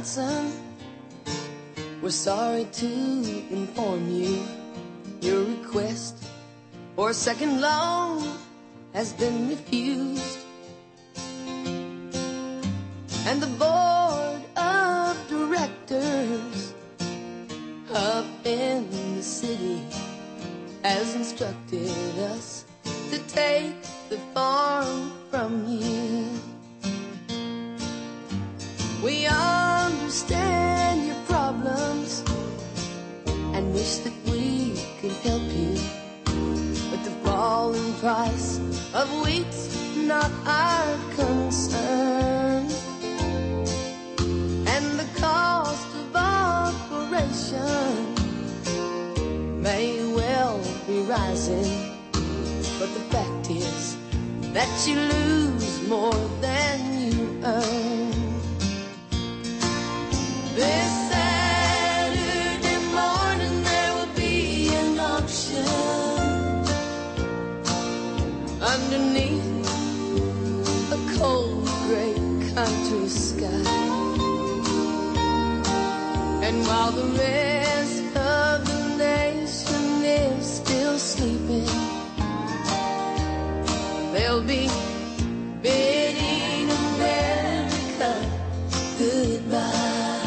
Johnson, we're sorry to inform you your request for a second loan has been refused. And the board of directors up in the city has instructed us to take the farm from you. We understand your problems and wish that we could help you, but the falling price of wheat's not our concern, and the cost of operation may well be rising, but the fact is that you lose more than you earn. This Saturday morning there will be an auction underneath a cold gray country sky, and while the rest of the nation is still sleeping, they'll be bidding America goodbye.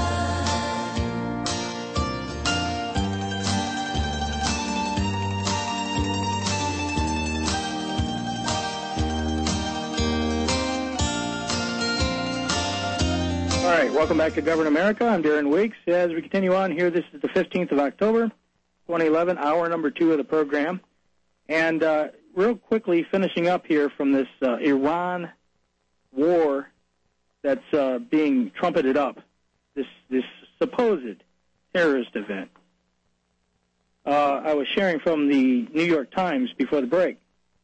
All right, welcome back to Govern America. I'm Darren Weeks. As we continue on here, this is the 15th of October, 2011, hour number 2 of the program. And real quickly, finishing up here from this Iran war that's being trumpeted up, this supposed terrorist event. I was sharing from the New York Times before the break.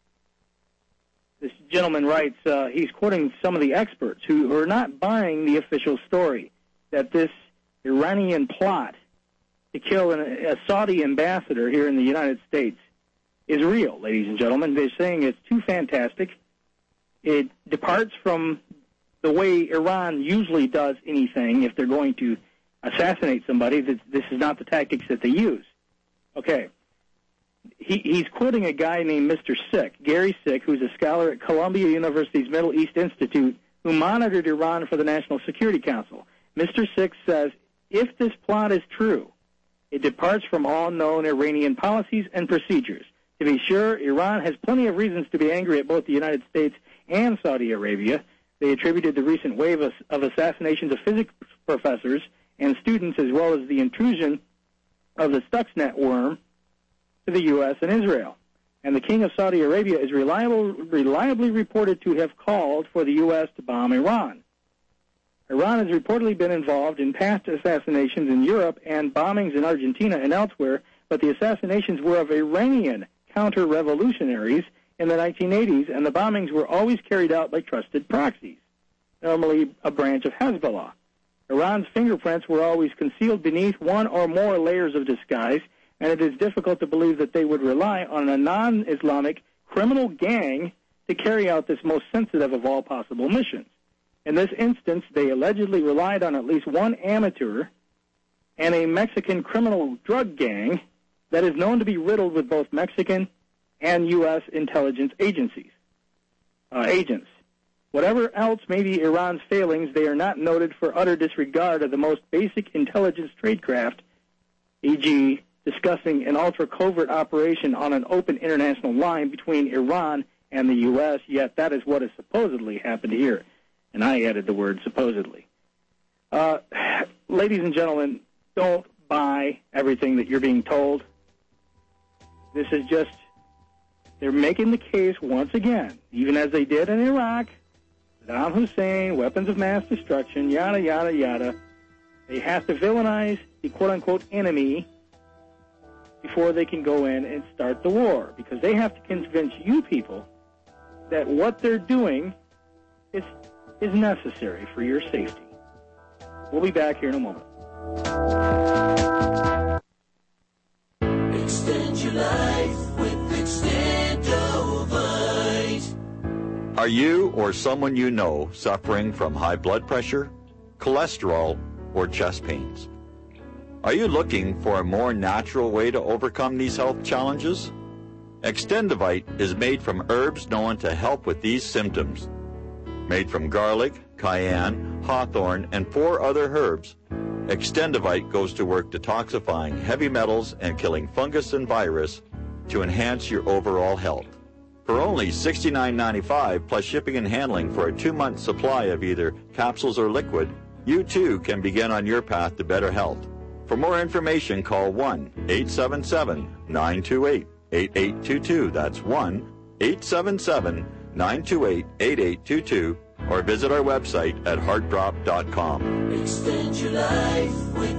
This gentleman writes, he's quoting some of the experts who are not buying the official story, that this Iranian plot to kill a Saudi ambassador here in the United States is real, ladies and gentlemen. They're saying it's too fantastic. It departs from the way Iran usually does anything if they're going to assassinate somebody. This is not the tactics that they use. Okay. He's quoting a guy named Mr. Sick, Gary Sick, who's a scholar at Columbia University's Middle East Institute, who monitored Iran for the National Security Council. Mr. Sick says, if this plot is true, it departs from all known Iranian policies and procedures. To be sure, Iran has plenty of reasons to be angry at both the United States and Saudi Arabia. They attributed the recent wave of assassinations of physics professors and students, as well as the intrusion of the Stuxnet worm, to the U.S. and Israel. And the King of Saudi Arabia is reliably reported to have called for the U.S. to bomb Iran. Iran has reportedly been involved in past assassinations in Europe and bombings in Argentina and elsewhere, but the assassinations were of Iranian counter-revolutionaries in the 1980s, and the bombings were always carried out by trusted proxies, normally a branch of Hezbollah. Iran's fingerprints were always concealed beneath one or more layers of disguise, and it is difficult to believe that they would rely on a non-Islamic criminal gang to carry out this most sensitive of all possible missions. In this instance, they allegedly relied on at least one amateur and a Mexican criminal drug gang that is known to be riddled with both Mexican and U.S. intelligence agents. Whatever else may be Iran's failings, they are not noted for utter disregard of the most basic intelligence tradecraft, e.g., discussing an ultra-covert operation on an open international line between Iran and the U.S., yet that is what has supposedly happened here. And I added the word supposedly. Ladies and gentlemen, don't buy everything that you're being told. This is just, they're making the case once again, even as they did in Iraq, Saddam Hussein, weapons of mass destruction, yada, yada, yada. They have to villainize the quote-unquote enemy before they can go in and start the war, because they have to convince you people that what they're doing is necessary for your safety. We'll be back here in a moment. Extend your life with Extendovite. Are you or someone you know suffering from high blood pressure, cholesterol, or chest pains. Are you looking for a more natural way to overcome these health challenges? Extendivite is made from herbs known to help with these symptoms. Made from garlic, cayenne, hawthorn, and 4 other herbs, Extendivite goes to work detoxifying heavy metals and killing fungus and virus to enhance your overall health. For only $69.95 plus shipping and handling for a 2-month supply of either capsules or liquid, you too can begin on your path to better health. For more information, call 1-877-928-8822. That's 1-877-928-8822. Or visit our website at heartdrop.com. Extend your life with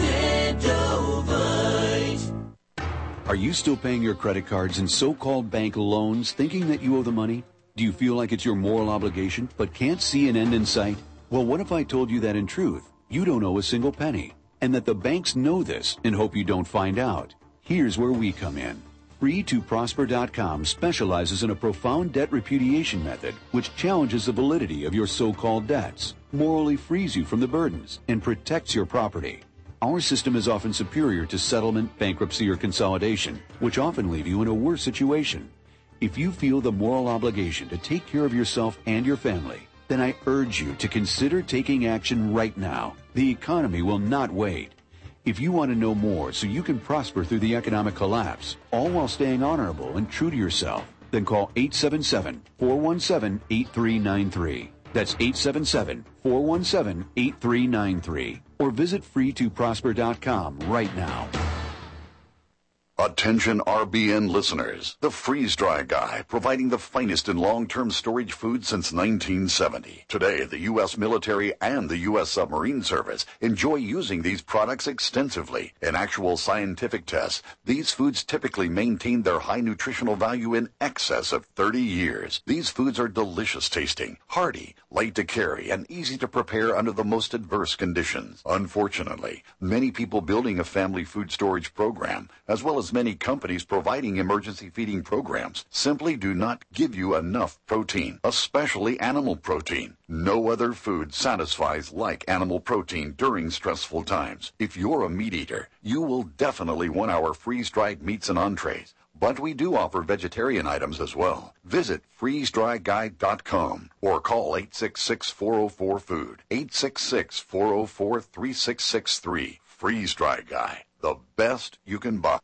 Extendovite. Are you still paying your credit cards and so-called bank loans thinking that you owe the money? Do you feel like it's your moral obligation but can't see an end in sight? Well, what if I told you that in truth, you don't owe a single penny, and that the banks know this and hope you don't find out? Here's where we come in. Free2Prosper.com specializes in a profound debt repudiation method which challenges the validity of your so-called debts, morally frees you from the burdens, and protects your property. Our system is often superior to settlement, bankruptcy, or consolidation, which often leave you in a worse situation. If you feel the moral obligation to take care of yourself and your family, then I urge you to consider taking action right now. The economy will not wait. If you want to know more so you can prosper through the economic collapse, all while staying honorable and true to yourself, then call 877-417-8393. That's 877-417-8393. Or visit free2prosper.com right now. Attention RBN listeners. The Freeze Dry Guy, providing the finest in long-term storage food since 1970. Today, the U.S. military and the U.S. submarine service enjoy using these products extensively. In actual scientific tests, these foods typically maintain their high nutritional value in excess of 30 years. These foods are delicious tasting, hearty, light to carry, and easy to prepare under the most adverse conditions. Unfortunately, many people building a family food storage program, as well as many companies providing emergency feeding programs, simply do not give you enough protein, especially animal protein. No other food satisfies like animal protein during stressful times. If you're a meat eater, you will definitely want our freeze-dried meats and entrees. But we do offer vegetarian items as well. Visit freezedryguide.com or call 866-404-FOOD, 866-404-3663. Freeze Dry Guy, the best you can buy.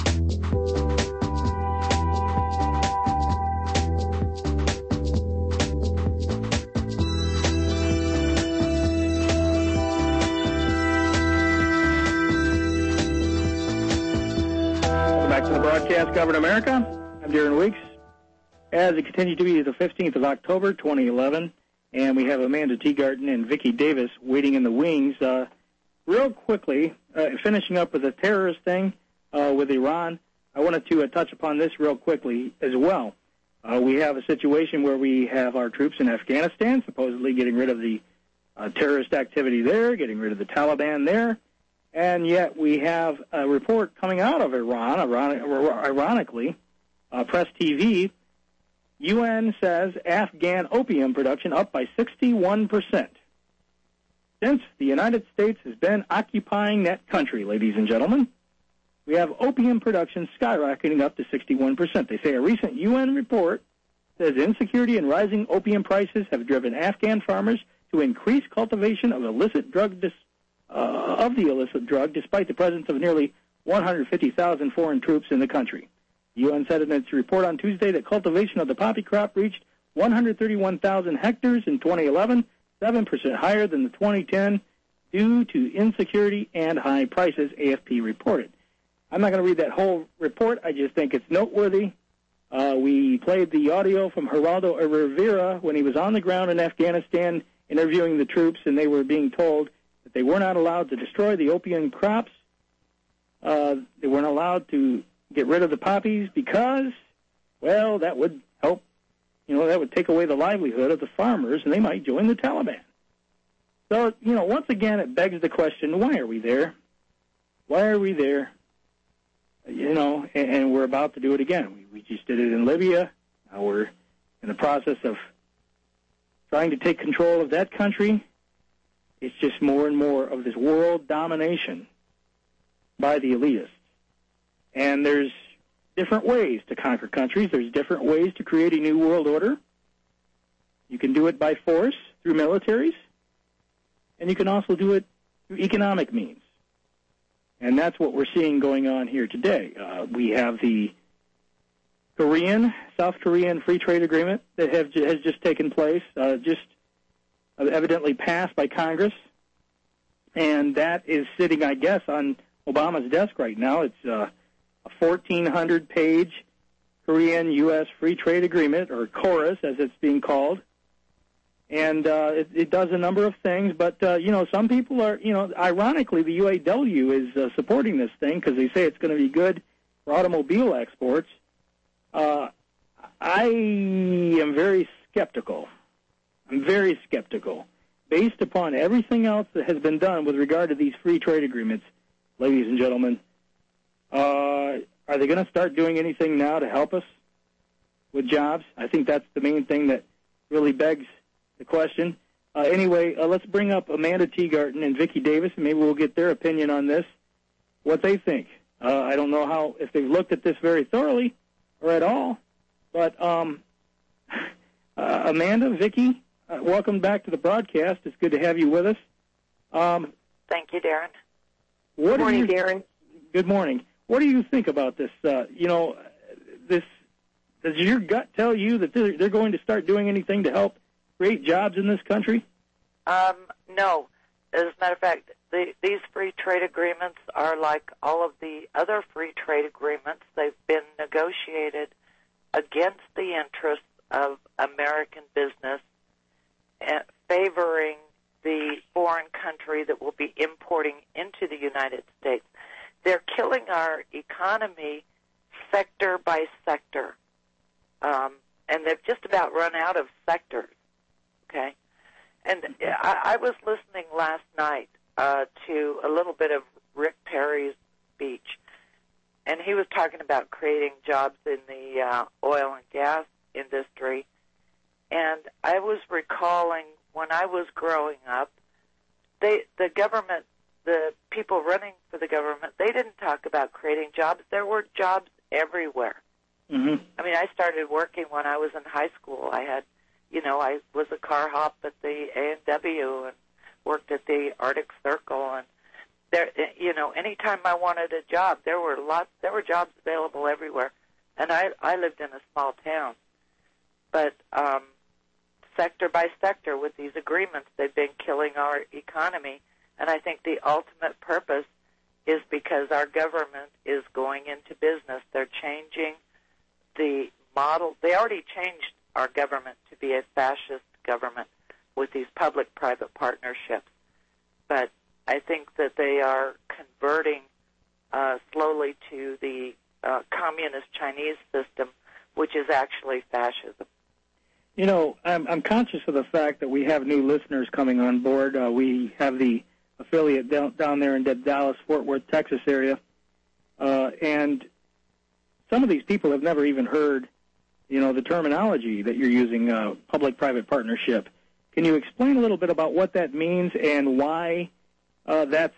Back to the broadcast, Government America. I'm Darren Weeks. As it continues to be the 15th of October, 2011, and we have Amanda Teagarden and Vicki Davis waiting in the wings. Real quickly, finishing up with the terrorist thing with Iran, I wanted to touch upon this real quickly as well. We have a situation where we have our troops in Afghanistan supposedly getting rid of the terrorist activity there, getting rid of the Taliban there. And yet we have a report coming out of Iran, ironically, Press TV. UN says Afghan opium production up by 61% since the United States has been occupying that country, ladies and gentlemen. We have opium production skyrocketing up to 61%. They say a recent UN report says insecurity and rising opium prices have driven Afghan farmers to increase cultivation of the illicit drug despite the presence of nearly 150,000 foreign troops in the country. The UN said in its report on Tuesday that cultivation of the poppy crop reached 131,000 hectares in 2011, 7% higher than the 2010 due to insecurity and high prices, AFP reported. I'm not going to read that whole report. I just think it's noteworthy. We played the audio from Geraldo Rivera when he was on the ground in Afghanistan interviewing the troops, and they were being told that they were not allowed to destroy the opium crops. They weren't allowed to get rid of the poppies because, well, that would help, that would take away the livelihood of the farmers, and they might join the Taliban. So, once again, it begs the question, why are we there? Why are we there? And we're about to do it again. We just did it in Libya. Now we're in the process of trying to take control of that country. It's just more and more of this world domination by the elitists. And there's different ways to conquer countries. There's different ways to create a new world order. You can do it by force through militaries, and you can also do it through economic means. And that's what we're seeing going on here today. We have the South Korean Free Trade Agreement that has just taken place, just evidently passed by Congress, and that is sitting, I guess, on Obama's desk right now. It's a 1,400-page Korean-U.S. Free Trade Agreement, or KORUS as it's being called. And it does a number of things, but, some people are, ironically, the UAW is supporting this thing because they say it's going to be good for automobile exports. I am very skeptical. I'm very skeptical. Based upon everything else that has been done with regard to these free trade agreements, ladies and gentlemen, are they going to start doing anything now to help us with jobs? I think that's the main thing that really begs the question. Anyway, let's bring up Amanda Teagarten and Vicki Davis, and maybe we'll get their opinion on this, what they think. I don't know if they've looked at this very thoroughly or at all, but Amanda, Vicki, welcome back to the broadcast. It's good to have you with us. Thank you, Darren. Good morning, Darren. Good morning. What do you think about this? Does your gut tell you that they're going to start doing anything to help create jobs in this country? No. As a matter of fact, these free trade agreements are like all of the other free trade agreements. They've been negotiated against the interests of American business, favoring the foreign country that will be importing into the United States. They're killing our economy sector by sector, and they've just about run out of sectors. Okay, and I was listening last night to a little bit of Rick Perry's speech, and he was talking about creating jobs in the oil and gas industry, and I was recalling when I was growing up, the government, the people running for the government, they didn't talk about creating jobs. There were jobs everywhere. Mm-hmm. I mean, I started working when I was in high school. I was a car hop at the A&W and worked at the Arctic Circle, and there, anytime I wanted a job, there were jobs available everywhere, and I lived in a small town. But sector by sector with these agreements, they've been killing our economy, and I think the ultimate purpose is because our government is going into business. They're changing the model. They already changed our government to be a fascist government with these public-private partnerships. But I think that they are converting slowly to the communist Chinese system, which is actually fascism. I'm conscious of the fact that we have new listeners coming on board. We have the affiliate down there in the Dallas-Fort Worth, Texas area, and some of these people have never even heard, the terminology that you're using, public-private partnership. Can you explain a little bit about what that means and why that's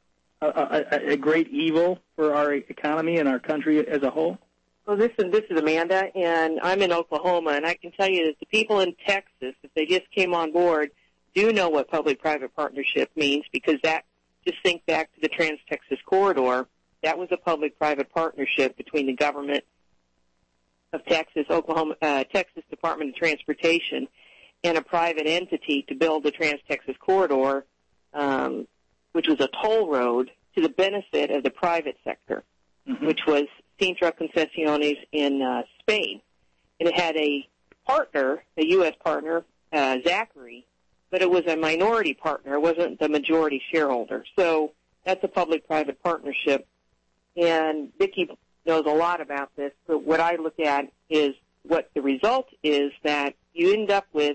a great evil for our economy and our country as a whole? Well, this is Amanda, and I'm in Oklahoma, and I can tell you that the people in Texas, if they just came on board, do know what public-private partnership means, because just think back to the Trans-Texas Corridor. That was a public-private partnership between the government of Texas, Texas Department of Transportation, and a private entity to build the Trans-Texas Corridor, which was a toll road to the benefit of the private sector, mm-hmm. which was Cintra Concesiones in Spain. And it had a partner, a U.S. partner, Zachary, but it was a minority partner. It wasn't the majority shareholder. So that's a public-private partnership. And Vicki knows a lot about this, but what I look at is what the result is, that you end up with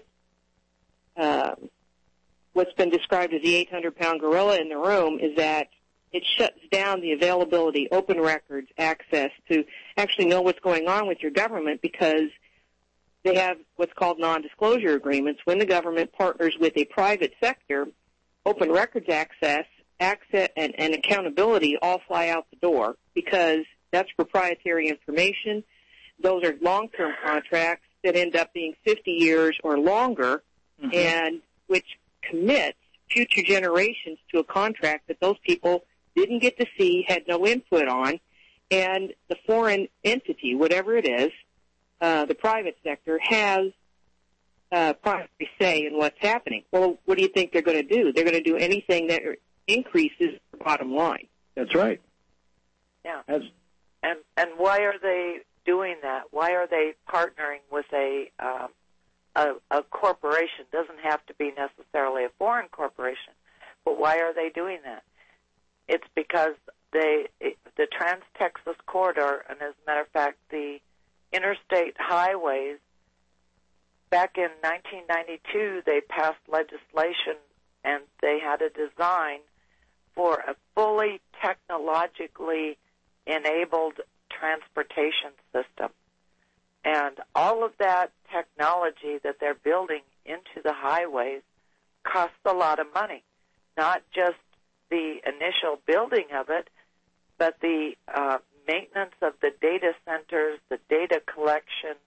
what's been described as the 800-pound gorilla in the room, is that it shuts down the availability, open records, access to actually know what's going on with your government, because they have what's called non-disclosure agreements. When the government partners with a private sector, open records access, and accountability all fly out the door because that's proprietary information. Those are long-term contracts that end up being 50 years or longer, and which commits future generations to a contract that those people didn't get to see, had no input on, and the foreign entity, whatever it is, the private sector, has primary say in what's happening. Well, what do you think they're going to do? They're going to do anything that increases the bottom line. That's right. Yeah. And why are they doing that? Why are they partnering with a corporation? Doesn't have to be necessarily a foreign corporation, but why are they doing that? It's because the Trans-Texas Corridor, and as a matter of fact, the interstate highways, back in 1992, they passed legislation and they had a design for a fully technologically enabled transportation system. And all of that technology that they're building into the highways costs a lot of money, not just the initial building of it, but the maintenance of the data centers, the data collection,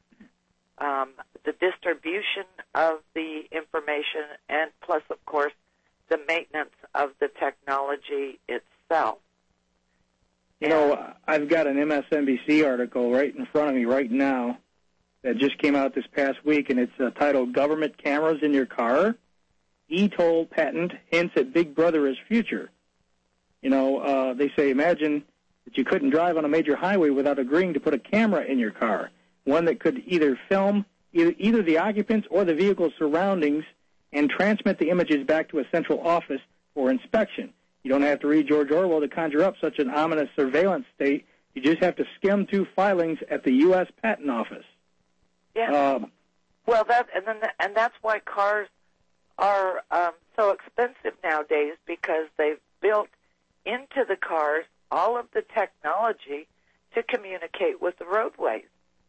the distribution of the information, and plus, of course, the maintenance of the technology itself. You know, I've got an MSNBC article right in front of me right now that just came out this past week, and it's titled "Government Cameras in Your Car. eToll Patent Hints at Big Brother is Future." You know, they say, imagine that you couldn't drive on a major highway without agreeing to put a camera in your car, one that could either film either the occupants or the vehicle's surroundings and transmit the images back to a central office for inspection. You don't have to read George Orwell to conjure up such an ominous surveillance state. You just have to skim through filings at the U.S. Patent Office. Yeah. Well, and that's why cars are so expensive nowadays, because they've built into the cars all of the technology to communicate with the roadways.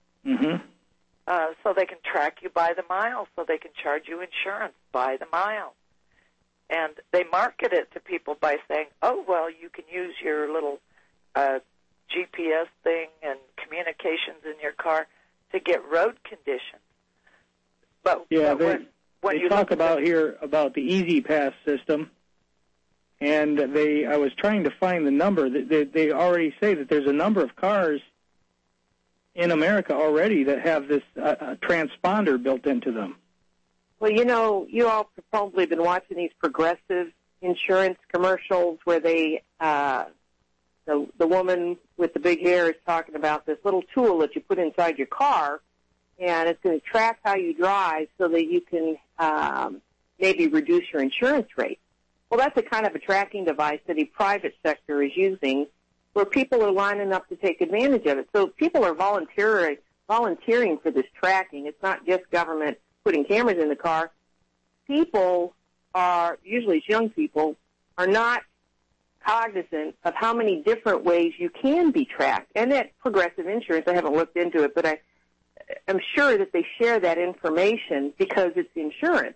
So they can track you by the mile, so they can charge you insurance by the mile. And they market it to people by saying, oh, well, you can use your little GPS thing and communications in your car to get road conditions. But yeah, when they talk about here about the Easy Pass system, and I was trying to find the number. They already say that there's a number of cars in America already that have this transponder built into them. Well, you know, you all have probably been watching these Progressive insurance commercials where they, the woman with the big hair is talking about this little tool that you put inside your car, and it's going to track how you drive so that you can maybe reduce your insurance rate. Well, that's a kind of a tracking device that the private sector is using where people are lining up to take advantage of it. So people are volunteering for this tracking. It's not just government putting cameras in the car. People are, usually young people, are not cognizant of how many different ways you can be tracked. And that Progressive Insurance, I haven't looked into it, but I'm sure that they share that information because it's insurance.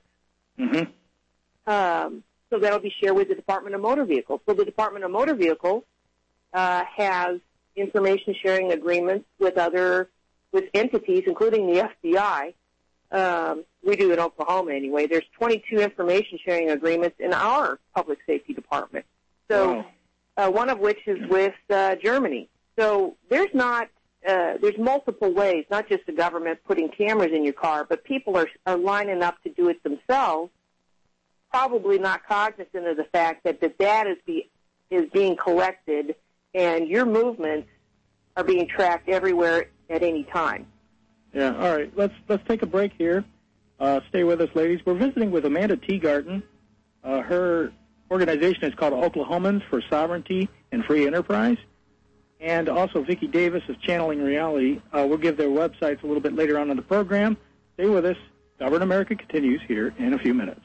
So that'll be shared with the Department of Motor Vehicles. So the Department of Motor Vehicles has information sharing agreements with entities, including the FBI. We do in Oklahoma anyway. There's 22 information sharing agreements in our public safety department. So one of which is with Germany. So there's multiple ways, not just the government putting cameras in your car, but people are lining up to do it themselves, probably not cognizant of the fact that the data is being collected and your movements are being tracked everywhere at any time. Yeah, all right. Let's take a break here. Stay with us, ladies. We're visiting with Amanda Teagarden. Her organization is called Oklahomans for Sovereignty and Free Enterprise. And also Vicki Davis of Channeling Reality. We'll give their websites a little bit later on in the program. Stay with us. Govern America continues here in a few minutes.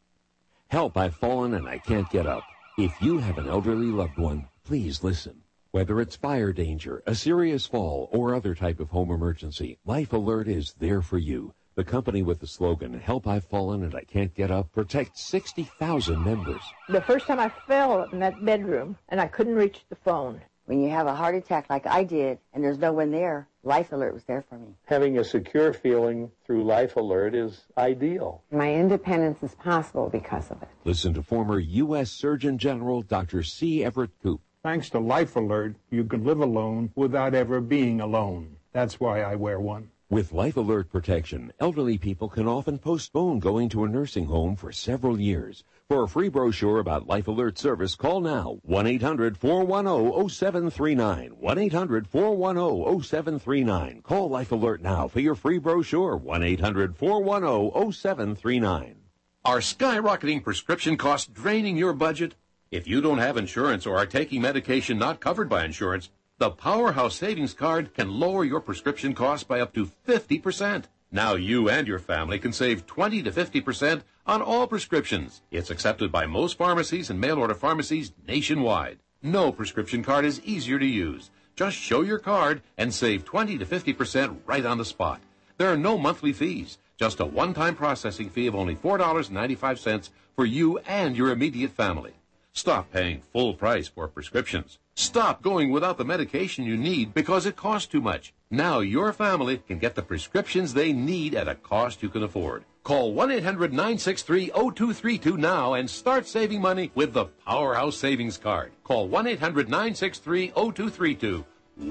Help, I've fallen and I can't get up. If you have an elderly loved one, please listen. Whether it's fire danger, a serious fall, or other type of home emergency, Life Alert is there for you. The company with the slogan, Help I've Fallen and I Can't Get Up, protects 60,000 members. The first time I fell in that bedroom and I couldn't reach the phone. When you have a heart attack like I did and there's no one there, Life Alert was there for me. Having a secure feeling through Life Alert is ideal. My independence is possible because of it. Listen to former U.S. Surgeon General Dr. C. Everett Koop. Thanks to Life Alert, you can live alone without ever being alone. That's why I wear one. With Life Alert protection, elderly people can often postpone going to a nursing home for several years. For a free brochure about Life Alert service, call now, 1-800-410-0739, 1-800-410-0739. Call Life Alert now for your free brochure, 1-800-410-0739. Are skyrocketing prescription costs draining your budget? If you don't have insurance or are taking medication not covered by insurance, the Powerhouse Savings Card can lower your prescription costs by up to 50%. Now you and your family can save 20 to 50% on all prescriptions. It's accepted by most pharmacies and mail-order pharmacies nationwide. No prescription card is easier to use. Just show your card and save 20 to 50% right on the spot. There are no monthly fees, just a one-time processing fee of only $4.95 for you and your immediate family. Stop paying full price for prescriptions. Stop going without the medication you need because it costs too much. Now your family can get the prescriptions they need at a cost you can afford. Call 1-800-963-0232 now and start saving money with the Powerhouse Savings Card. Call 1-800-963-0232.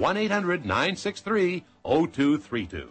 1-800-963-0232.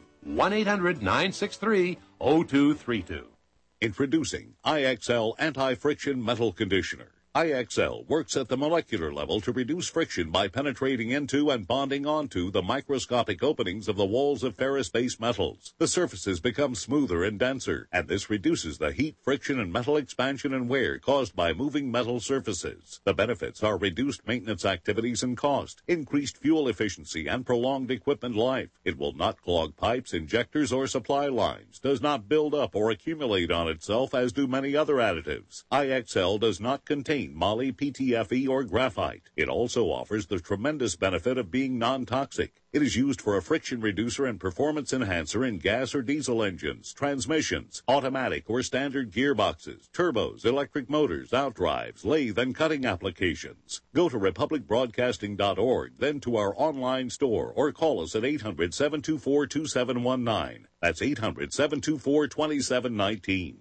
1-800-963-0232. Introducing IXL Anti-Friction Metal Conditioner. IXL works at the molecular level to reduce friction by penetrating into and bonding onto the microscopic openings of the walls of ferrous-based metals. The surfaces become smoother and denser, and this reduces the heat, friction, and metal expansion and wear caused by moving metal surfaces. The benefits are reduced maintenance activities and cost, increased fuel efficiency, and prolonged equipment life. It will not clog pipes, injectors, or supply lines, does not build up or accumulate on itself as do many other additives. IXL does not contain moly, PTFE, or graphite. It also offers the tremendous benefit of being non-toxic. It is used for a friction reducer and performance enhancer in gas or diesel engines, transmissions, automatic or standard gearboxes, turbos, electric motors, outdrives, lathe and cutting applications. Go to republicbroadcasting.org, then to our online store, or call us at 800-724-2719. That's 800-724-2719.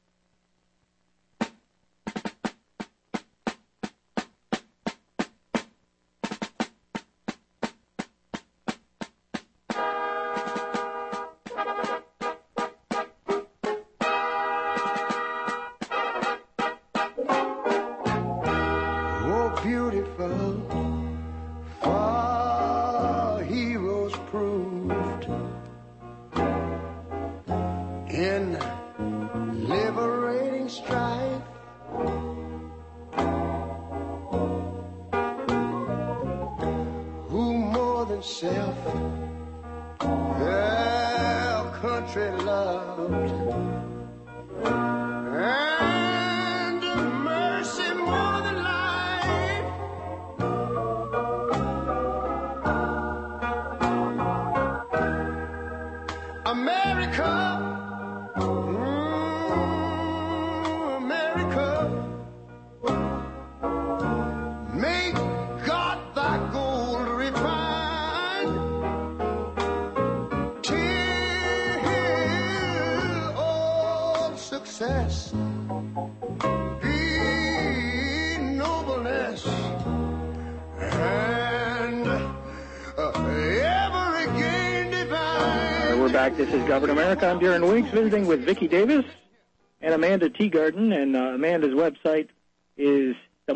This is Government America. I'm Darren Weeks, visiting with Vicki Davis and Amanda Teagarden, and Amanda's website is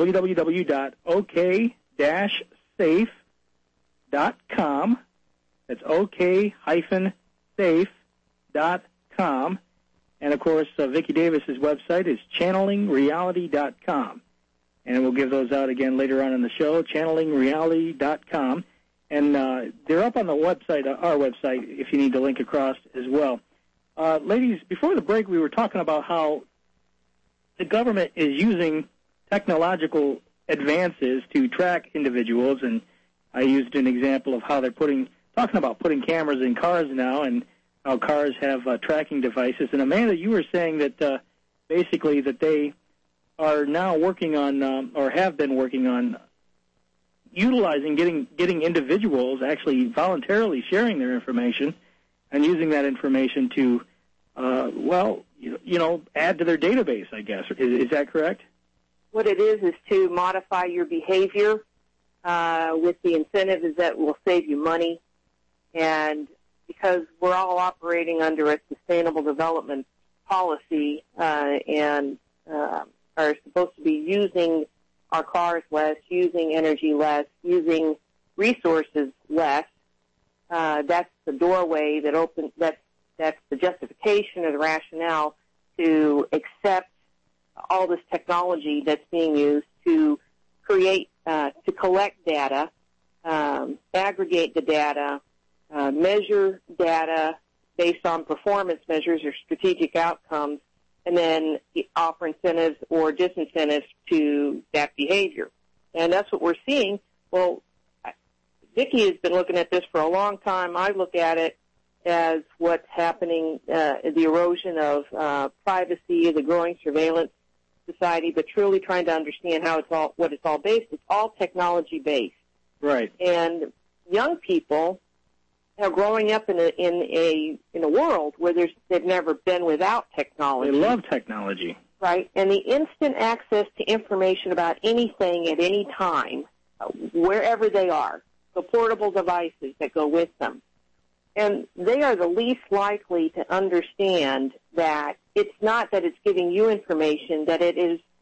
www.ok-safe.com. That's ok-safe.com. And, of course, Vicki Davis's website is channelingreality.com. And we'll give those out again later on in the show, channelingreality.com. And they're up on the website, our website, if you need to link across as well. Ladies, before the break, we were talking about how the government is using technological advances to track individuals and I used an example of how they're talking about putting cameras in cars now, and how cars have tracking devices. And Amanda, you were saying that basically that they are now working on, or have been working on, utilizing getting individuals actually voluntarily sharing their information and using that information to, add to their database, I guess. Is that correct? What it is to modify your behavior with the incentive is that will save you money. And because we're all operating under a sustainable development policy and are supposed to be using our cars less, using energy less, using resources less, that's the doorway that opens, that's the justification or the rationale to accept all this technology that's being used to create, to collect data, aggregate the data, measure data based on performance measures or strategic outcomes, and then offer incentives or disincentives to that behavior. And that's what we're seeing. Well, Vicki has been looking at this for a long time. I look at it as what's happening, the erosion of privacy, the growing surveillance society, but truly trying to understand what it's all based. It's all technology based. Right. And young people are growing up in a world where they've never been without technology. They love technology. Right. And the instant access to information about anything at any time, wherever they are, the portable devices that go with them. And they are the least likely to understand that it's not that it's giving you information, that it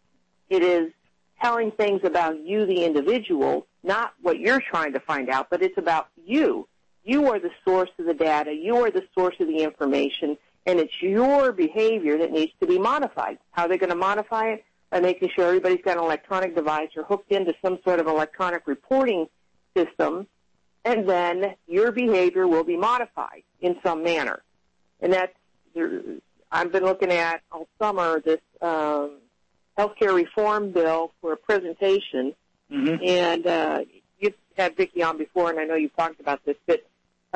is telling things about you, the individual, not what you're trying to find out, but it's about you. You are the source of the data. You are the source of the information, and it's your behavior that needs to be modified. How are they going to modify it? By making sure everybody's got an electronic device or hooked into some sort of electronic reporting system, and then your behavior will be modified in some manner. And I've been looking at all summer this healthcare reform bill for a presentation, and you've had Vicki on before, and I know you've talked about this, but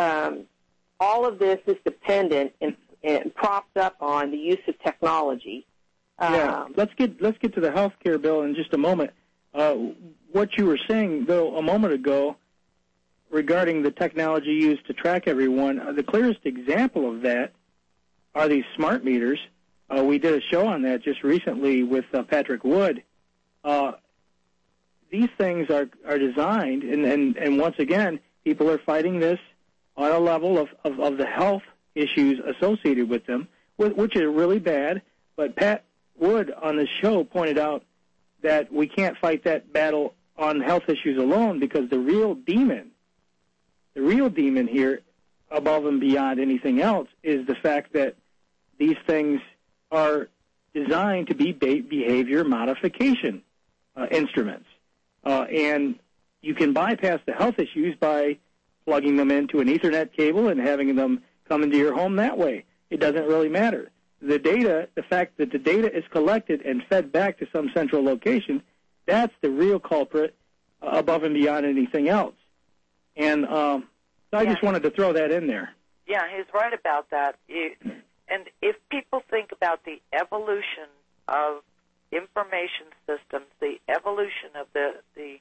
all of this is dependent and propped up on the use of technology. Let's get to the health care bill in just a moment. What you were saying, though, a moment ago regarding the technology used to track everyone, the clearest example of that are these smart meters. We did a show on that just recently with Patrick Wood. These things are designed, and once again, people are fighting this on a level of the health issues associated with them, which is really bad. But Pat Wood on the show pointed out that we can't fight that battle on health issues alone, because the real demon here, above and beyond anything else, is the fact that these things are designed to be behavior modification instruments. And you can bypass the health issues by plugging them into an Ethernet cable and having them come into your home that way. It doesn't really matter. The data, the fact that the data is collected and fed back to some central location, that's the real culprit above and beyond anything else. And so I just wanted to throw that in there. Yeah, he's right about that. And if people think about the evolution of information systems, the evolution of the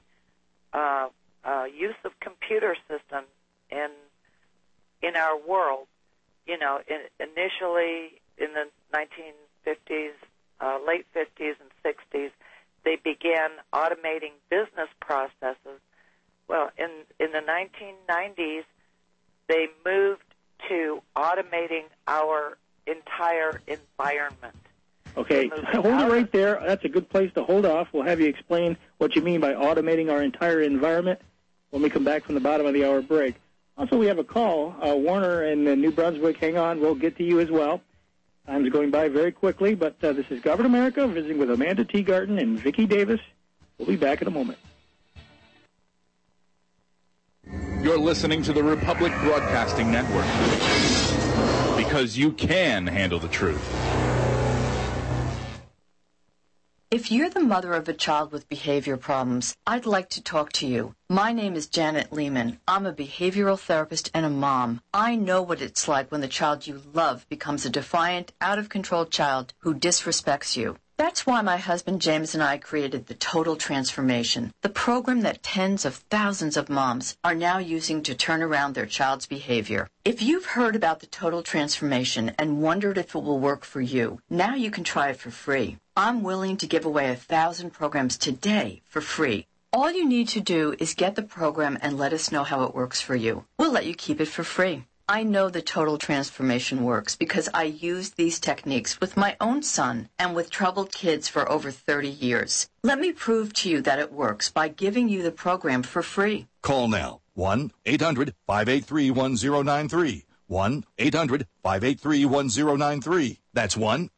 use of computer systems in our world, initially in the 1950s, late 50s and 60s, they began automating business processes. Well, in the 1990s, they moved to automating our entire environment. Okay, hold it right there. That's a good place to hold off. We'll have you explain what you mean by automating our entire environment when we come back from the bottom of the hour break. Also, we have a call. Warner in New Brunswick, hang on. We'll get to you as well. Time's going by very quickly, but this is Government America visiting with Amanda Teagarden and Vicki Davis. We'll be back in a moment. You're listening to the Republic Broadcasting Network, because you can handle the truth. If you're the mother of a child with behavior problems, I'd like to talk to you. My name is Janet Lehman. I'm a behavioral therapist and a mom. I know what it's like when the child you love becomes a defiant, out-of-control child who disrespects you. That's why my husband James and I created the Total Transformation, the program that tens of thousands of moms are now using to turn around their child's behavior. If you've heard about the Total Transformation and wondered if it will work for you, now you can try it for free. I'm willing to give away 1,000 programs today for free. All you need to do is get the program and let us know how it works for you. We'll let you keep it for free. I know the Total Transformation works because I used these techniques with my own son and with troubled kids for over 30 years. Let me prove to you that it works by giving you the program for free. Call now. 1-800-583-1093. 1-800-583-1093. That's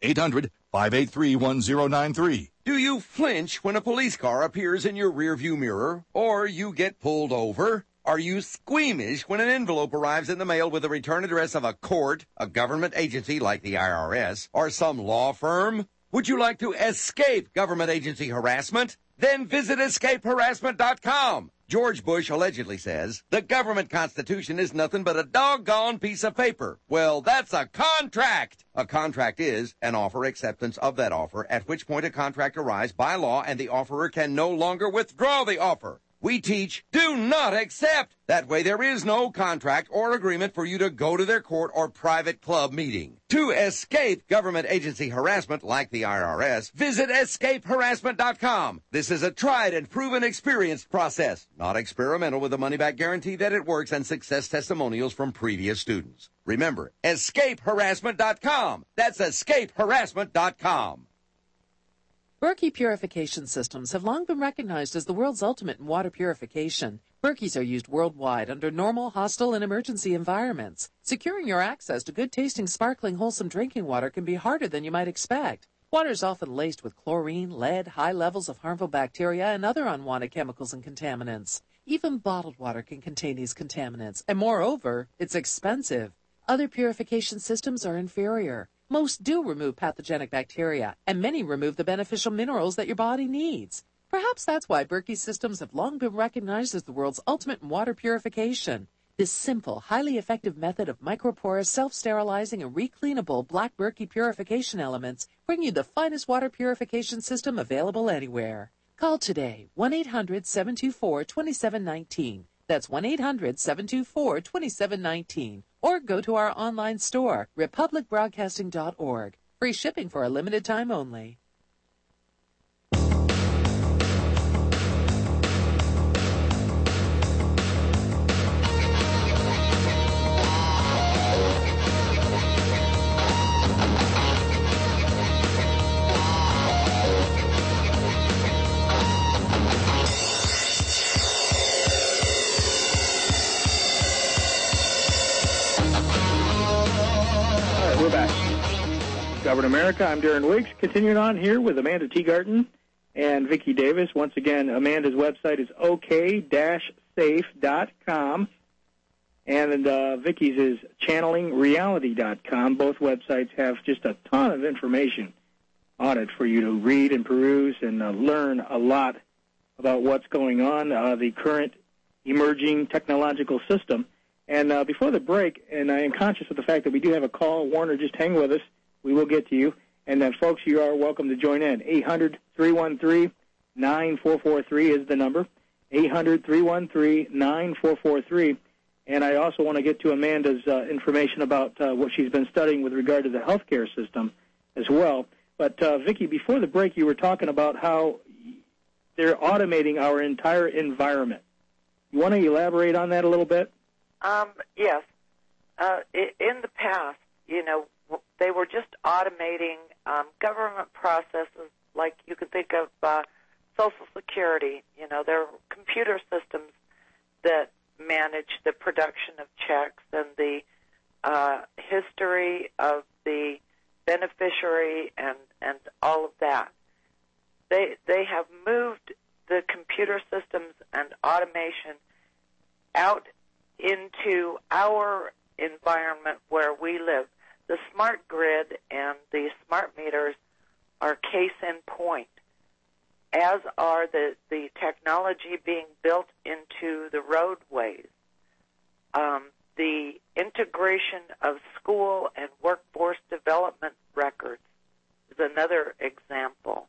1-800-583-1093. Do you flinch when a police car appears in your rearview mirror or you get pulled over? Are you squeamish when an envelope arrives in the mail with the return address of a court, a government agency like the IRS, or some law firm? Would you like to escape government agency harassment? Then visit escapeharassment.com. George Bush allegedly says, the government constitution is nothing but a doggone piece of paper. Well, that's a contract. A contract is an offer acceptance of that offer, at which point a contract arrives by law and the offerer can no longer withdraw the offer. We teach, do not accept. That way there is no contract or agreement for you to go to their court or private club meeting. To escape government agency harassment like the IRS, visit escapeharassment.com. This is a tried and proven experienced process, not experimental, with a money-back guarantee that it works and success testimonials from previous students. Remember, escapeharassment.com. That's escapeharassment.com. Berkey purification systems have long been recognized as the world's ultimate in water purification. Berkeys are used worldwide under normal, hostile, and emergency environments. Securing your access to good-tasting, sparkling, wholesome drinking water can be harder than you might expect. Water is often laced with chlorine, lead, high levels of harmful bacteria, and other unwanted chemicals and contaminants. Even bottled water can contain these contaminants, and moreover, it's expensive. Other purification systems are inferior. Most do remove pathogenic bacteria, and many remove the beneficial minerals that your body needs. Perhaps that's why Berkey systems have long been recognized as the world's ultimate in water purification. This simple, highly effective method of microporous, self-sterilizing, and recleanable black Berkey purification elements bring you the finest water purification system available anywhere. Call today, 1-800-724-2719. That's 1-800-724-2719. Or go to our online store, republicbroadcasting.org. Free shipping for a limited time only. We're back. Govern America. I'm Darren Wiggs. Continuing on here with Amanda Teagarten and Vicki Davis. Once again, Amanda's website is ok-safe.com, and Vicki's is channelingreality.com. Both websites have just a ton of information on it for you to read and peruse and learn a lot about what's going on, the current emerging technological system. And before the break, and I am conscious of the fact that we do have a call. Warner, just hang with us. We will get to you. And then, folks, you are welcome to join in. 800-313-9443 is the number. 800-313-9443. And I also want to get to Amanda's information about what she's been studying with regard to the healthcare system as well. But, Vicki, before the break, you were talking about how they're automating our entire environment. You want to elaborate on that a little bit? Yes. In the past, they were just automating government processes, like you could think of Social Security. There are computer systems that manage the production of checks and the history of the beneficiary and all of that. They have moved the computer systems and automation out into our environment where we live. The smart grid and the smart meters are case in point. as are the technology being built into the roadways. The integration of school and workforce development records is another example.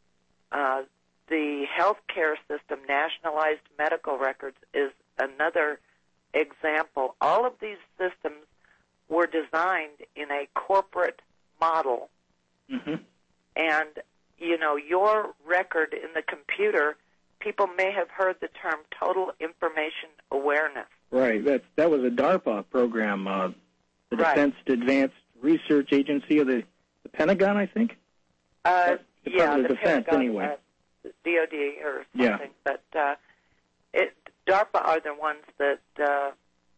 The healthcare system, nationalized medical records, is another example. All of these systems were designed in a corporate model. Mm-hmm. And, you know, your record in the computer, people may have heard the term total information awareness. Right. That was a DARPA program, the Defense Advanced Research Agency of the Pentagon, I think? Department of Defense, Pentagon, anyway. DOD or something. Yeah. But DARPA are the ones that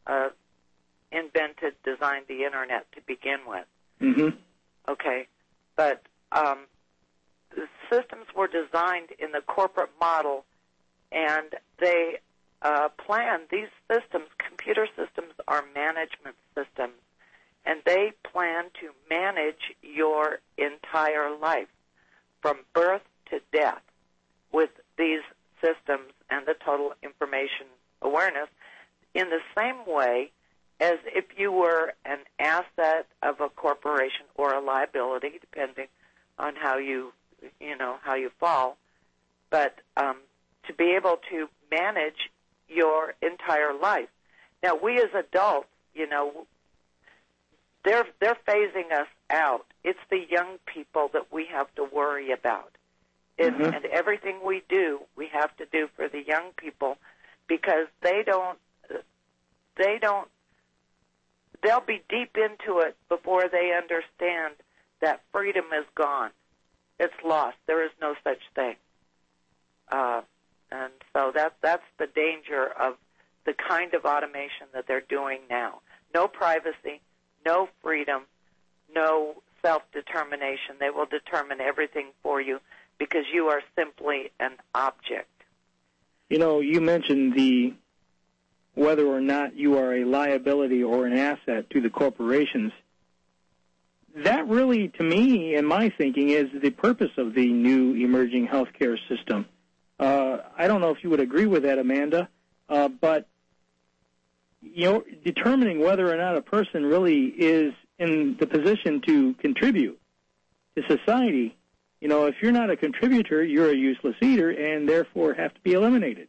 designed the Internet to begin with. Mm-hmm. Okay. But the systems were designed in the corporate model, and they plan these systems. Computer systems are management systems, and they plan to manage your entire life from birth to death with these systems and the total information awareness in the same way as if you were an asset of a corporation or a liability, depending on how you fall. But to be able to manage your entire life. Now, we as adults, they're phasing us out. It's the young people that we have to worry about. And everything we do, we have to do for the young people, because they'll be deep into it before they understand that freedom is gone. It's lost. There is no such thing. And so that's the danger of the kind of automation that they're doing now. No privacy, no freedom, no self-determination. They will determine everything for you because you are simply an object. You mentioned whether or not you are a liability or an asset to the corporations. That really, to me, in my thinking, is the purpose of the new emerging healthcare system. I don't know if you would agree with that, Amanda, but determining whether or not a person really is in the position to contribute to society, if you're not a contributor, you're a useless eater and therefore have to be eliminated.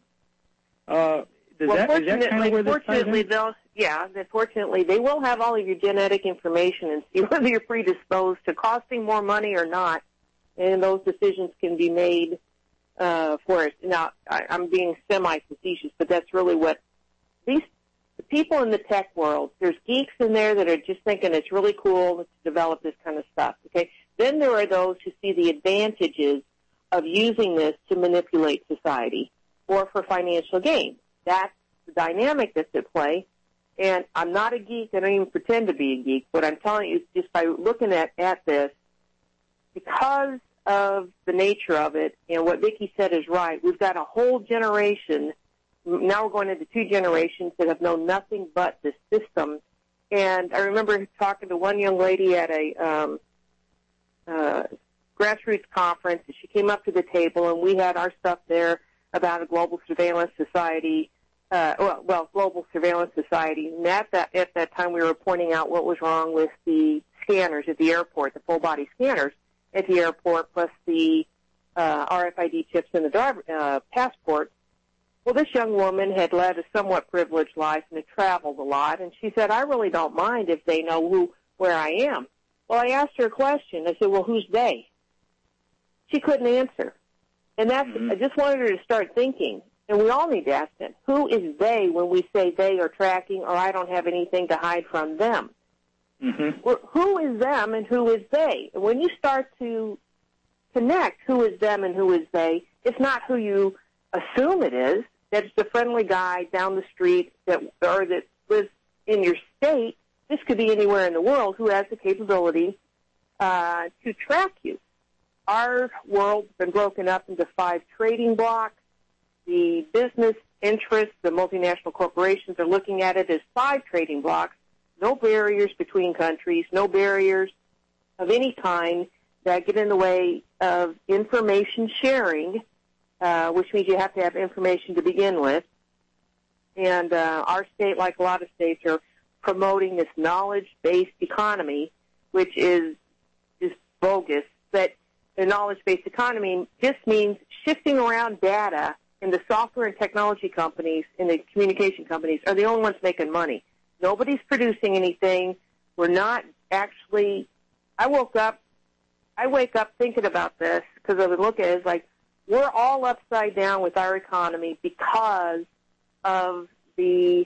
Is that kind of where this ties in? Fortunately, they will have all of your genetic information and see whether you're predisposed to costing more money or not, and those decisions can be made for it. Now, I'm being semi-facetious, but that's really what the people in the tech world, there's geeks in there that are just thinking it's really cool to develop this kind of stuff, okay? Then there are those who see the advantages of using this to manipulate society or for financial gain. That's the dynamic that's at play. And I'm not a geek. I don't even pretend to be a geek. What I'm telling you is just by looking at this, because of the nature of it, and what Vicki said is right, we've got a whole generation. Now we're going into 2 generations that have known nothing but this system. And I remember talking to one young lady at a grassroots conference, and she came up to the table, and we had our stuff there about a global surveillance society, global surveillance society. And at that time, we were pointing out what was wrong with the scanners at the airport, the full-body scanners at the airport, plus the RFID chips in the driver passport. Well, this young woman had led a somewhat privileged life and had traveled a lot, and she said, I really don't mind if they know where I am. Well, I asked her a question. I said, well, who's they? She couldn't answer. And I just wanted her to start thinking, and we all need to ask them, who is they when we say they are tracking or I don't have anything to hide from them? Well, who is them and who is they? And when you start to connect who is them and who is they, it's not who you assume it is. That's the friendly guy down the street that lives in your state. This could be anywhere in the world who has the capability to track you. Our world's been broken up into 5 trading blocks. The business interests, the multinational corporations are looking at it as 5 trading blocks. No barriers between countries, no barriers of any kind that get in the way of information sharing which means you have to have information to begin with. And our state, like a lot of states, are promoting this knowledge-based economy, which is just bogus. That the knowledge-based economy just means shifting around data, and the software and technology companies and the communication companies are the only ones making money. Nobody's producing anything. We're not actually. I wake up thinking about this because I would look at it as like we're all upside down with our economy because of the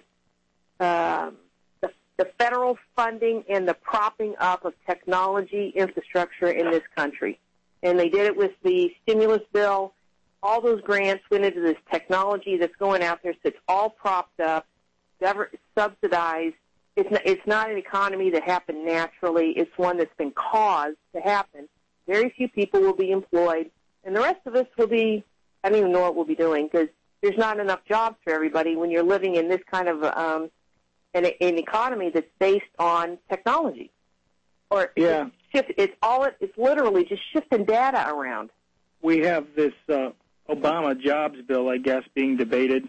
federal funding and the propping up of technology infrastructure in this country. And they did it with the stimulus bill. All those grants went into this technology that's going out there, so it's all propped up, subsidized. It's not an economy that happened naturally. It's one that's been caused to happen. Very few people will be employed, and the rest of us will be, I don't even know what we'll be doing because there's not enough jobs for everybody when you're living in this kind of an economy that's based on technology. Or yeah. It's literally just shifting data around. We have this Obama jobs bill, I guess, being debated.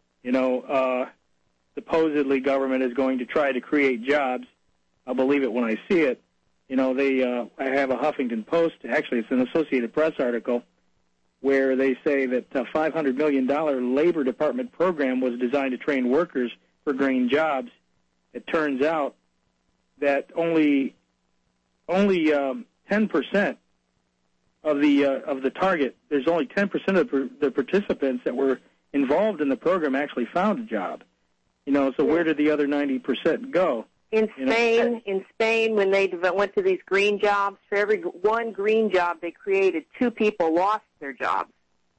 Supposedly government is going to try to create jobs. I'll believe it when I see it. I have a Huffington Post. Actually, it's an Associated Press article where they say that a $500 million Labor Department program was designed to train workers for green jobs. It turns out that only 10% of the target. There's only 10% of the participants that were involved in the program actually found a job. So where did the other 90% go? In Spain, when they went to these green jobs, for every one green job they created, 2 people lost their jobs.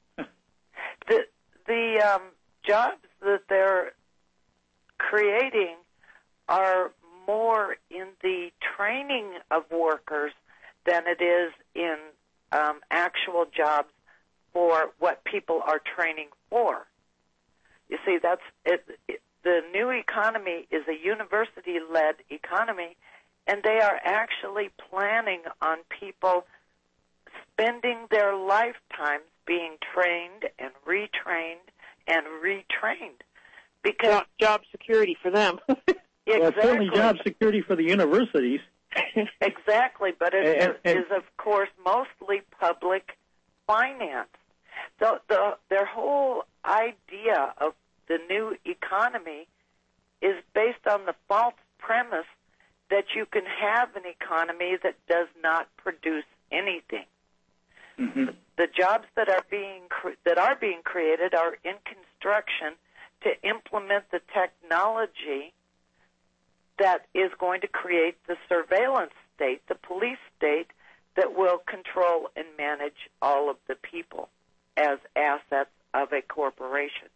The jobs that they're creating are more in the training of workers than it is in actual jobs for what people are training for. You see, that's it. The new economy is a university-led economy, and they are actually planning on people spending their lifetimes being trained and retrained and retrained. Because job security for them. Well, it's certainly job security for the universities. Exactly, but it is, of course, mostly public finance. So their whole idea of the new economy is based on the false premise that you can have an economy that does not produce anything. Mm-hmm. The jobs that are being created are in construction to implement the technology that is going to create the surveillance state, the police state, that will control and manage all of the people as assets of a corporation.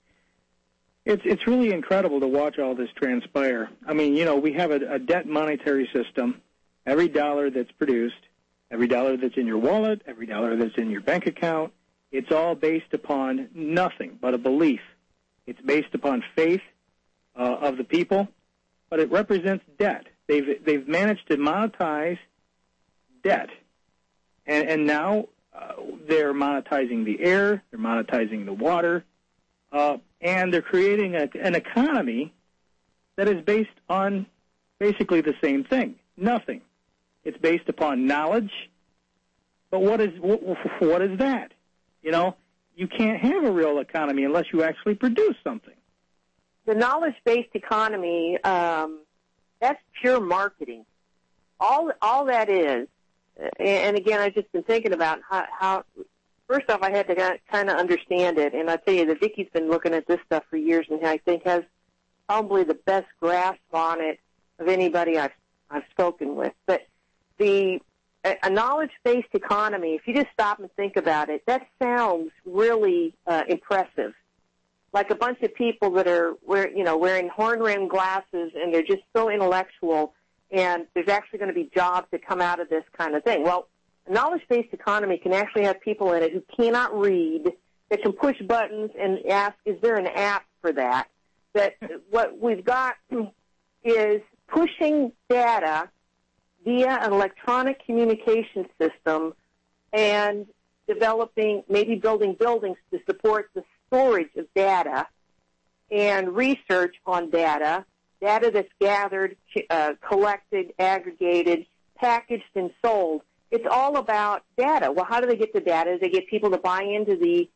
It's really incredible to watch all this transpire. I mean, we have a debt monetary system. Every dollar that's produced, every dollar that's in your wallet, every dollar that's in your bank account, it's all based upon nothing but a belief. It's based upon faith of the people, but it represents debt. They've managed to monetize debt, and now they're monetizing the air, they're monetizing the water, and they're creating an economy that is based on basically the same thing, nothing. It's based upon knowledge, but what is that? You can't have a real economy unless you actually produce something. The knowledge-based economy, that's pure marketing. All that is, and again, I've just been thinking about how first off, I had to kind of understand it, and I tell you that Vicki's been looking at this stuff for years, and I think has probably the best grasp on it of anybody I've spoken with. But a knowledge-based economy, if you just stop and think about it, that sounds really impressive. Like a bunch of people that are wearing horn-rimmed glasses, and they're just so intellectual, and there's actually going to be jobs that come out of this kind of thing. Well, a knowledge-based economy can actually have people in it who cannot read, that can push buttons and ask, is there an app for that? That what we've got is pushing data via an electronic communication system, and developing, maybe building buildings to support the storage of data and research on data that's gathered, collected, aggregated, packaged, and sold. It's all about data. Well, how do they get the data? They get people to buy into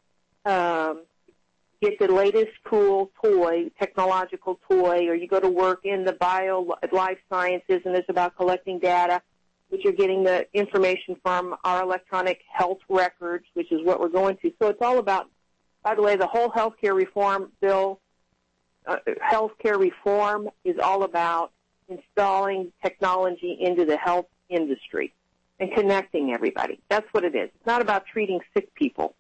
get the latest cool toy, technological toy, or you go to work in the life sciences, and it's about collecting data, which you're getting the information from our electronic health records, which is what we're going to. So it's all about, by the way, the whole healthcare reform bill, healthcare reform is all about installing technology into the health industry and connecting everybody. That's what it is. It's not about treating sick people.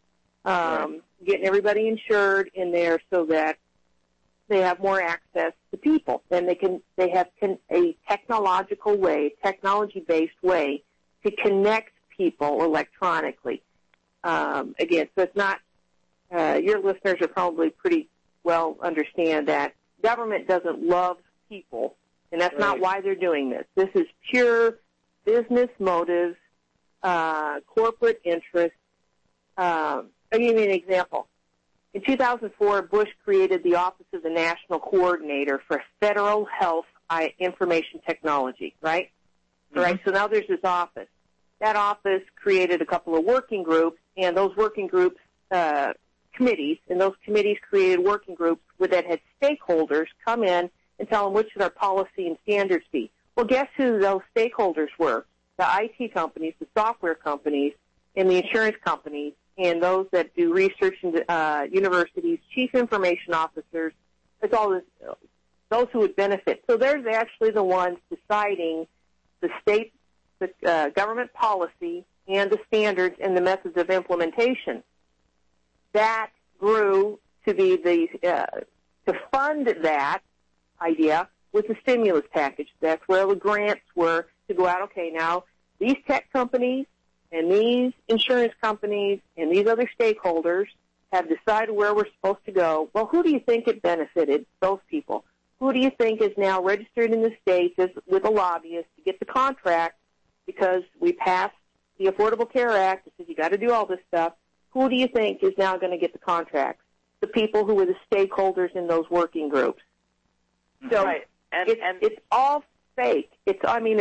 Getting everybody insured in there so that they have more access to people, and they have a technological way, technology-based way to connect people electronically. Again, so it's not. Your listeners are probably pretty well understand that government doesn't love people, and that's not why they're doing this. This is pure business motives, corporate interests. I'll give you an example. In 2004, Bush created the Office of the National Coordinator for Federal Health Information Technology, right? Mm-hmm. Right. So now there's this office. That office created a couple of working groups, and those working groups, committees, and those committees created working groups that had stakeholders come in and tell them what should our policy and standards be. Well, guess who those stakeholders were? The IT companies, the software companies, and the insurance companies, and those that do research in universities, chief information officers, it's all this, those who would benefit. So there's actually the ones deciding the state, the government policy, and the standards and the methods of implementation. That grew to be to fund that idea with the stimulus package. That's where the grants were to go out. Okay, now these tech companies and these insurance companies and these other stakeholders have decided where we're supposed to go. Well, who do you think it benefited? Those people. Who do you think is now registered in the states with a lobbyist to get the contract because we passed the Affordable Care Act that says you got to do all this stuff? Who do you think is now going to get the contracts? The people who were the stakeholders in those working groups. So right. it's all fake. It's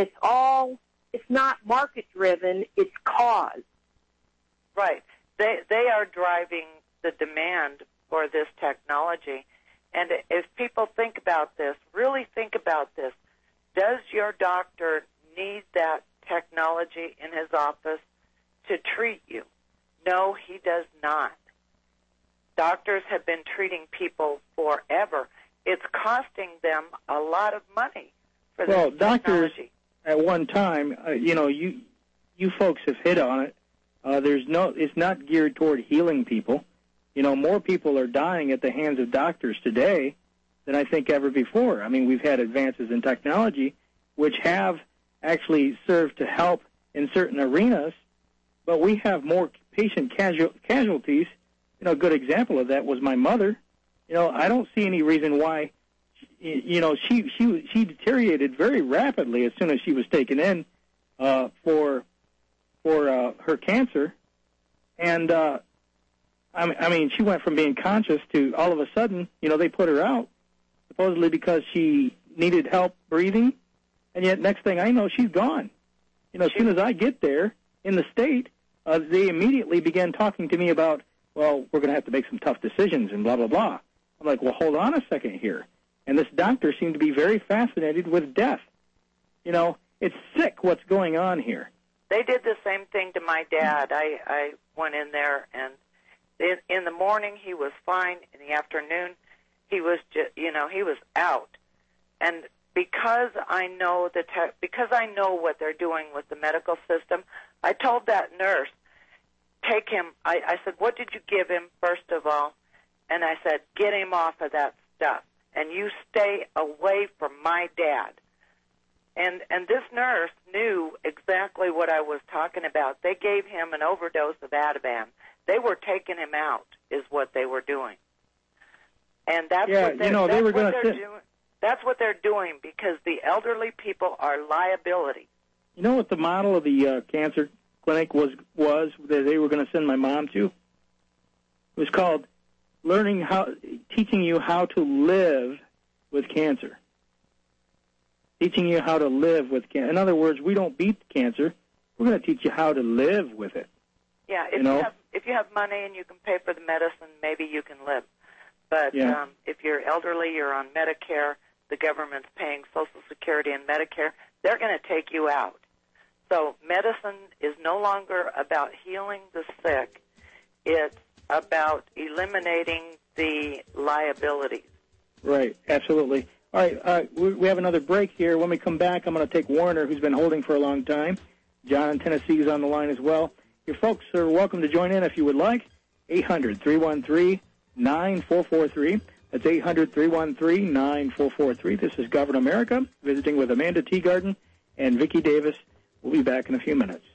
not market-driven. It's cause. Right. They are driving the demand for this technology. And if people think about this, really think about this, does your doctor need that technology in his office to treat you? No, he does not. Doctors have been treating people forever. It's costing them a lot of money for this technology. Doctors at one time, you folks have hit on it. It's not geared toward healing people. More people are dying at the hands of doctors today than I think ever before. I mean, we've had advances in technology which have actually served to help in certain arenas, but we have more patient casualties. A good example of that was my mother. I don't see any reason why. She deteriorated very rapidly as soon as she was taken in for her cancer, and she went from being conscious to all of a sudden, they put her out supposedly because she needed help breathing, and yet next thing I know, she's gone. As soon as I get there in the state, they immediately began talking to me about, well, we're going to have to make some tough decisions and blah, blah, blah. I'm like, well, hold on a second here. And this doctor seemed to be very fascinated with death. It's sick what's going on here. They did the same thing to my dad. I went in there, and in the morning he was fine. In the afternoon, he was he was out. And because I know because I know what they're doing with the medical system, I told that nurse, take him. I said, what did you give him, first of all? And I said, get him off of that stuff, and you stay away from my dad. And this nurse knew exactly what I was talking about. They gave him an overdose of Ativan. They were taking him out, is what they were doing. And that's what they're doing because the elderly people are liability. You know what the model of the cancer clinic was that they were going to send my mom to. It was called teaching you how to live with cancer. Teaching you how to live with cancer. In other words, we don't beat cancer. We're going to teach you how to live with it. Yeah, if you have money and you can pay for the medicine, maybe you can live. But if you're elderly, you're on Medicare, the government's paying Social Security and Medicare, they're going to take you out. So medicine is no longer about healing the sick. It's about eliminating the liabilities. Right, absolutely. All right, we have another break here. When we come back, I'm going to take Warner, who's been holding for a long time. John in Tennessee is on the line as well. Your folks are welcome to join in if you would like. 800-313-9443. That's 800-313-9443. This is Govern America, visiting with Amanda Teagarden and Vicki Davis. We'll be back in a few minutes.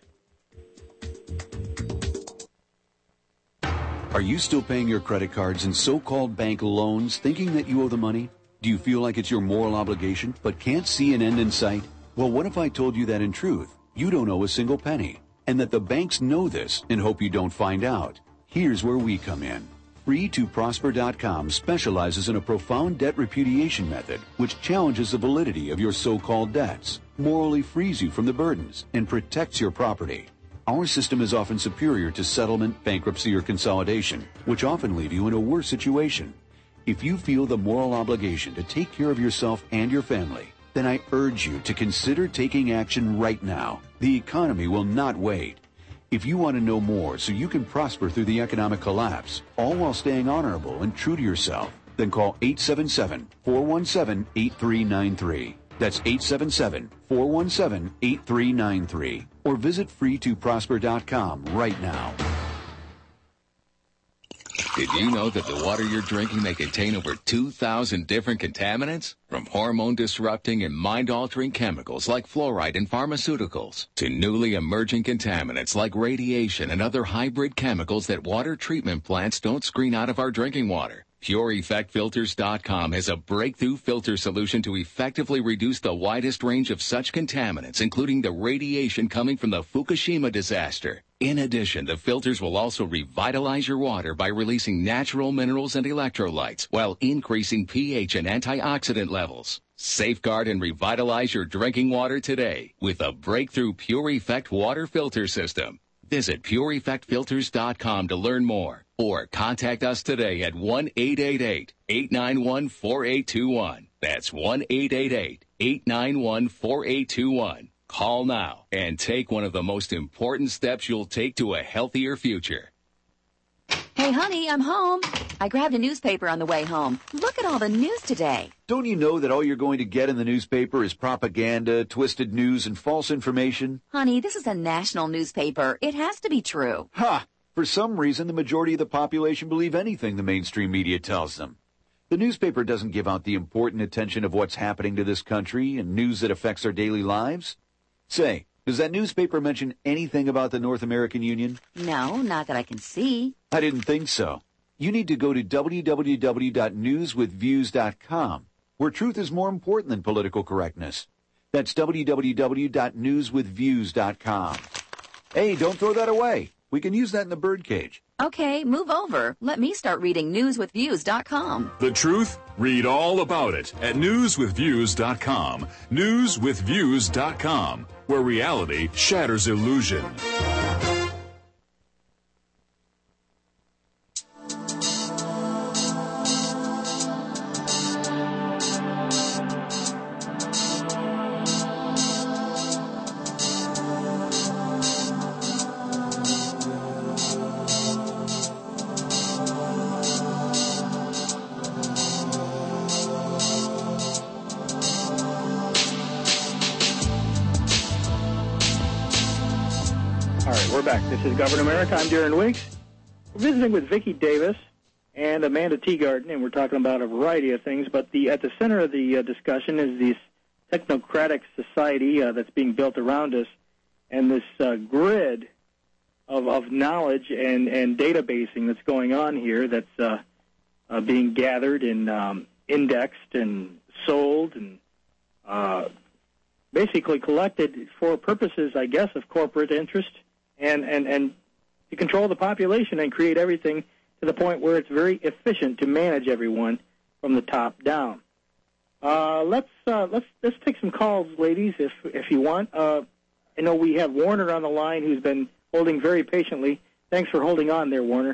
Are you still paying your credit cards and so-called bank loans thinking that you owe the money? Do you feel like it's your moral obligation but can't see an end in sight? Well, what if I told you that in truth, you don't owe a single penny, and that the banks know this and hope you don't find out? Here's where we come in. Free2Prosper.com specializes in a profound debt repudiation method which challenges the validity of your so-called debts, morally frees you from the burdens, and protects your property. Our system is often superior to settlement, bankruptcy, or consolidation, which often leave you in a worse situation. If you feel the moral obligation to take care of yourself and your family, then I urge you to consider taking action right now. The economy will not wait. If you want to know more so you can prosper through the economic collapse, all while staying honorable and true to yourself, then call 877-417-8393. That's 877-417-8393. Or visit free2prosper.com right now. Did you know that the water you're drinking may contain over 2,000 different contaminants? From hormone-disrupting and mind-altering chemicals like fluoride and pharmaceuticals to newly emerging contaminants like radiation and other hybrid chemicals that water treatment plants don't screen out of our drinking water. PureEffectFilters.com has a breakthrough filter solution to effectively reduce the widest range of such contaminants, including the radiation coming from the Fukushima disaster. In addition, the filters will also revitalize your water by releasing natural minerals and electrolytes while increasing pH and antioxidant levels. Safeguard and revitalize your drinking water today with a breakthrough Pure Effect water filter system. Visit PureEffectFilters.com to learn more or contact us today at 1-888-891-4821. That's 1-888-891-4821. Call now and take one of the most important steps you'll take to a healthier future. Hey, honey, I'm home. I grabbed a newspaper on the way home. Look at all the news today. Don't you know that all you're going to get in the newspaper is propaganda, twisted news, and false information? Honey, this is a national newspaper. It has to be true. Ha! For some reason, the majority of the population believe anything the mainstream media tells them. The newspaper doesn't give out the important attention of what's happening to this country and news that affects our daily lives. Say, does that newspaper mention anything about the North American Union? No, not that I can see. I didn't think so. You need to go to www.newswithviews.com, where truth is more important than political correctness. That's www.newswithviews.com. Hey, don't throw that away. We can use that in the birdcage. Okay, move over. Let me start reading newswithviews.com. The truth? Read all about it at newswithviews.com. Newswithviews.com, where reality shatters illusion. This is Govern America. I'm Darren Weeks. We're visiting with Vicki Davis and Amanda Teagarden, and we're talking about a variety of things. But at the center of the discussion is this technocratic society that's being built around us, and this grid of knowledge and databasing that's going on here that's being gathered and indexed and sold and basically collected for purposes, I guess, of corporate interest and to control the population and create everything to the point where it's very efficient to manage everyone from the top down. Let's take some calls, ladies, if you want. I know we have Warner on the line, who's been holding very patiently. Thanks for holding on there, Warner.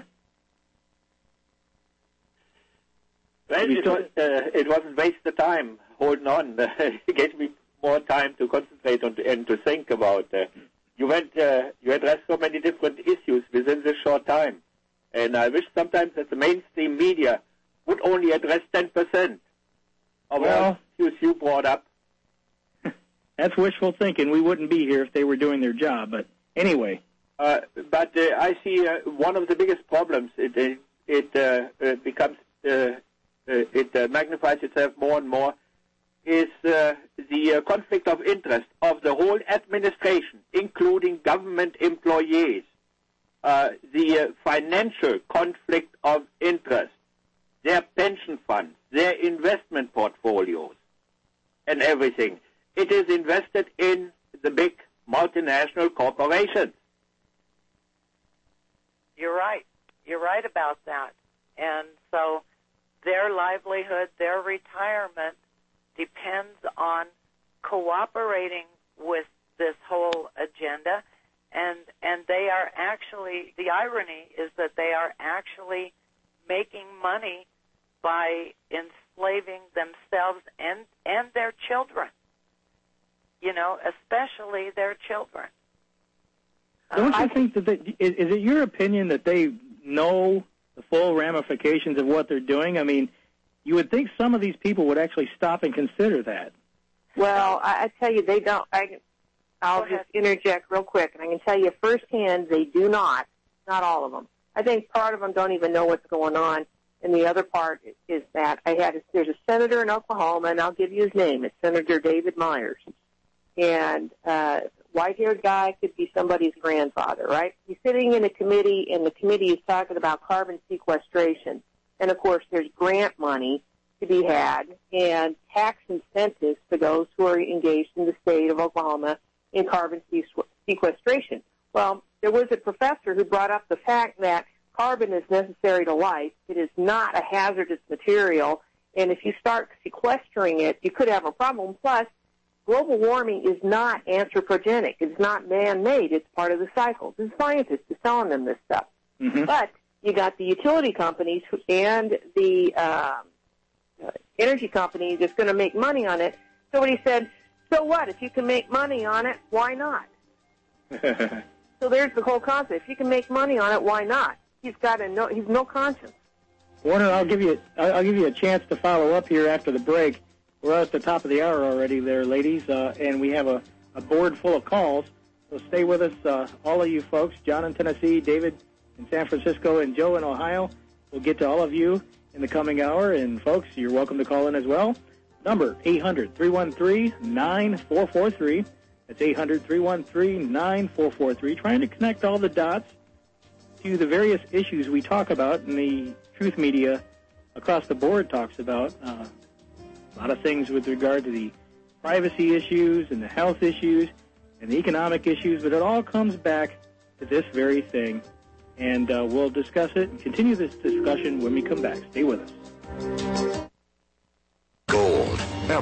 Well, it wasn't waste of time holding on. It gave me more time to concentrate on and to think about. You addressed so many different issues within this short time, and I wish sometimes that the mainstream media would only address 10% of all issues you brought up. That's wishful thinking. We wouldn't be here if they were doing their job. But anyway. But I see one of the biggest problems. It becomes it magnifies itself more and more. Is the conflict of interest of the whole administration, including government employees, the financial conflict of interest, their pension funds, their investment portfolios, and everything. It is invested in the big multinational corporations. You're right. You're right about that. And so their livelihood, their retirement depends on cooperating with this whole agenda, and they are actually, the irony is that they are actually making money by enslaving themselves and their children, especially their children. Don't you think that is it your opinion that they know the full ramifications of what they're doing? I mean, you would think some of these people would actually stop and consider that. Well, I tell you, they don't. I'll just interject real quick, and I can tell you firsthand they do not all of them. I think part of them don't even know what's going on, and the other part is that there's a senator in Oklahoma, and I'll give you his name. It's Senator David Myers. And white-haired guy could be somebody's grandfather, right? He's sitting in a committee, and the committee is talking about carbon sequestration. And, of course, there's grant money to be had and tax incentives for those who are engaged in the state of Oklahoma in carbon sequestration. Well, there was a professor who brought up the fact that carbon is necessary to life. It is not a hazardous material, and if you start sequestering it, you could have a problem. Plus, global warming is not anthropogenic. It's not man-made. It's part of the cycle. The scientists are telling them this stuff. Mm-hmm. But you got the utility companies and the energy companies that's going to make money on it. So he said, so what? If you can make money on it, why not? So there's the whole concept. If you can make money on it, why not? He's no conscience. Warner, I'll give you a chance to follow up here after the break. We're at the top of the hour already there, ladies, and we have a board full of calls. So stay with us, all of you folks. John in Tennessee, David in San Francisco, and Joe in Ohio. We'll get to all of you in the coming hour. And, folks, you're welcome to call in as well. Number 800-313-9443. That's 800-313-9443. Trying to connect all the dots to the various issues we talk about and the truth media across the board talks about. A lot of things with regard to the privacy issues and the health issues and the economic issues, but it all comes back to this very thing. And we'll discuss it and continue this discussion when we come back. Stay with us.